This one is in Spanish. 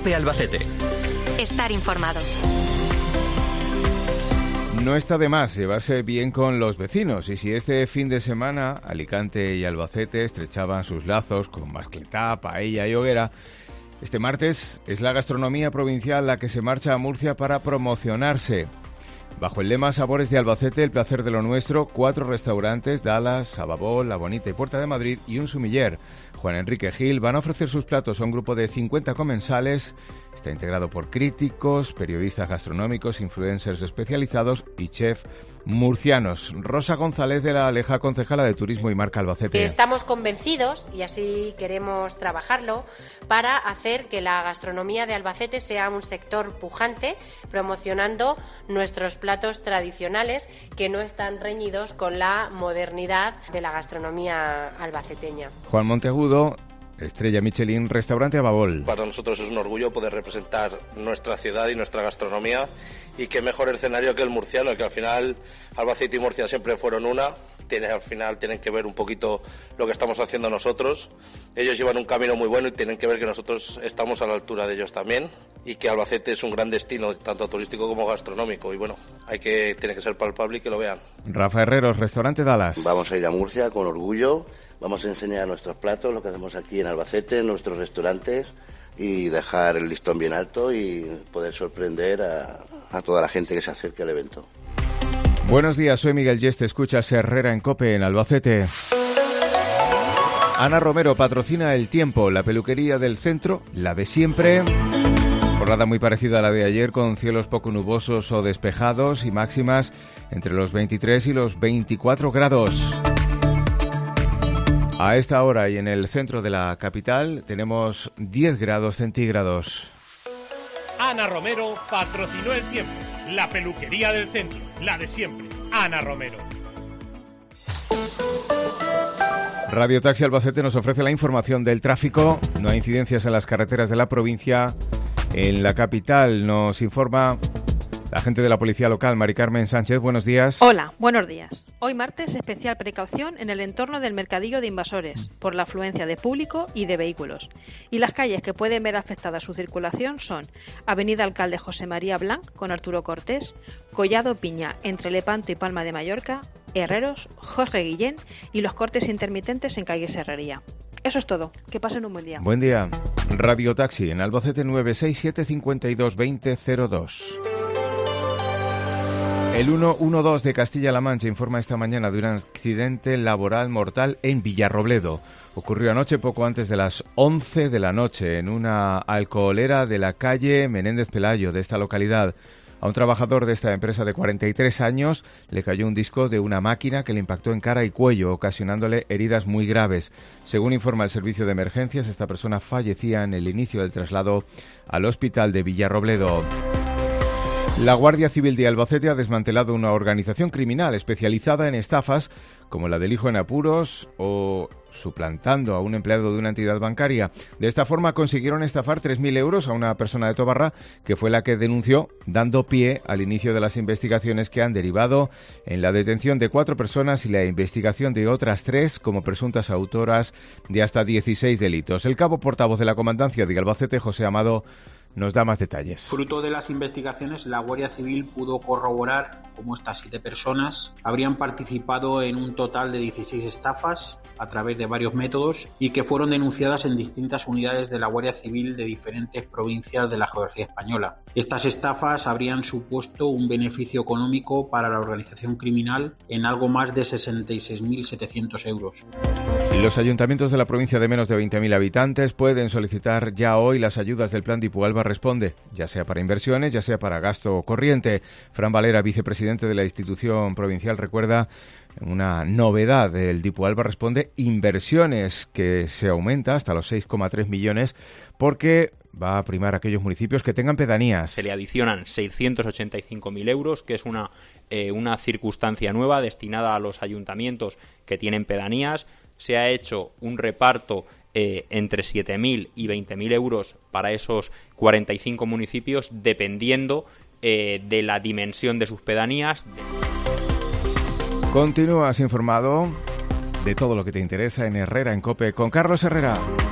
COPE Albacete. Estar informado. No está de más llevarse bien con los vecinos, y si este fin de semana Alicante y Albacete estrechaban sus lazos con mascletá, paella y hoguera, este martes es la gastronomía provincial la que se marcha a Murcia para promocionarse. Bajo el lema Sabores de Albacete, el placer de lo nuestro, 4 restaurantes, Dallas, Sababol, La Bonita y Puerta de Madrid y un sumiller, Juan Enrique Gil, van a ofrecer sus platos a un grupo de 50 comensales. Está integrado por críticos, periodistas gastronómicos, influencers especializados y chefs murcianos. Rosa González de la Aleja, concejala de Turismo y Marca Albacete. Estamos convencidos, y así queremos trabajarlo, para hacer que la gastronomía de Albacete sea un sector pujante, promocionando nuestros platos tradicionales que no están reñidos con la modernidad de la gastronomía albaceteña. Juan Monteagudo, estrella Michelin, restaurante Ababol. Para nosotros es un orgullo poder representar nuestra ciudad y nuestra gastronomía, y qué mejor escenario que el murciano, que al final Albacete y Murcia siempre fueron una. Al final tienen que ver un poquito lo que estamos haciendo nosotros. Ellos llevan un camino muy bueno y tienen que ver que nosotros estamos a la altura de ellos también, y que Albacete es un gran destino tanto turístico como gastronómico, y bueno, tiene que ser palpable y que lo vean. Rafa Herreros, restaurante Dallas. Vamos a ir a Murcia con orgullo, vamos a enseñar nuestros platos, lo que hacemos aquí en Albacete, en nuestros restaurantes, y dejar el listón bien alto y poder sorprender a toda la gente que se acerque al evento. Buenos días, soy Miguel Yeste, escuchas Herrera en COPE en Albacete. Ana Romero patrocina El Tiempo, la peluquería del centro, la de siempre. Jornada muy parecida a la de ayer, con cielos poco nubosos o despejados y máximas entre los 23 y los 24 grados. A esta hora y en el centro de la capital tenemos 10 grados centígrados. Ana Romero patrocinó El Tiempo, la peluquería del centro, la de siempre. Ana Romero. Radio Taxi Albacete nos ofrece la información del tráfico. No hay incidencias en las carreteras de la provincia. En la capital nos informa la agente de la Policía Local, Mari Carmen Sánchez. Buenos días. Hola, buenos días. Hoy martes, especial precaución en el entorno del Mercadillo de Invasores por la afluencia de público y de vehículos. Y las calles que pueden ver afectada su circulación son Avenida Alcalde José María Blanc con Arturo Cortés, Collado Piña entre Lepanto y Palma de Mallorca, Herreros, Jorge Guillén y los cortes intermitentes en calle Serrería. Eso es todo. Que pasen un buen día. Buen día. Radio Taxi en Albacete 967 52 20 02. El 112 de Castilla-La Mancha informa esta mañana de un accidente laboral mortal en Villarrobledo. Ocurrió anoche poco antes de las 11 de la noche en una alcoholera de la calle Menéndez Pelayo de esta localidad. A un trabajador de esta empresa de 43 años le cayó un disco de una máquina que le impactó en cara y cuello, ocasionándole heridas muy graves. Según informa el servicio de emergencias, esta persona fallecía en el inicio del traslado al hospital de Villarrobledo. La Guardia Civil de Albacete ha desmantelado una organización criminal especializada en estafas como la del hijo en apuros o suplantando a un empleado de una entidad bancaria. De esta forma consiguieron estafar 3.000 euros a una persona de Tobarra, que fue la que denunció, dando pie al inicio de las investigaciones que han derivado en la detención de 4 personas y la investigación de otras 3 como presuntas autoras de hasta 16 delitos. El cabo portavoz de la Comandancia de Albacete, José Amado, nos da más detalles. Fruto de las investigaciones, la Guardia Civil pudo corroborar cómo estas 7 personas habrían participado en un total de 16 estafas a través de varios métodos y que fueron denunciadas en distintas unidades de la Guardia Civil de diferentes provincias de la geografía española. Estas estafas habrían supuesto un beneficio económico para la organización criminal en algo más de 66.700 euros. Los ayuntamientos de la provincia de menos de 20.000 habitantes pueden solicitar ya hoy las ayudas del Plan Dipualba Responde, ya sea para inversiones, ya sea para gasto corriente. Fran Valera, vicepresidente de la institución provincial, recuerda una novedad del Dipualba Responde: inversiones, que se aumenta hasta los 6,3 millones porque va a primar a aquellos municipios que tengan pedanías. Se le adicionan 685.000 euros, que es una circunstancia nueva destinada a los ayuntamientos que tienen pedanías. Se ha hecho un reparto entre 7.000 y 20.000 euros para esos 45 municipios, dependiendo de la dimensión de sus pedanías. Continúas informado de todo lo que te interesa en Herrera en COPE con Carlos Herrera.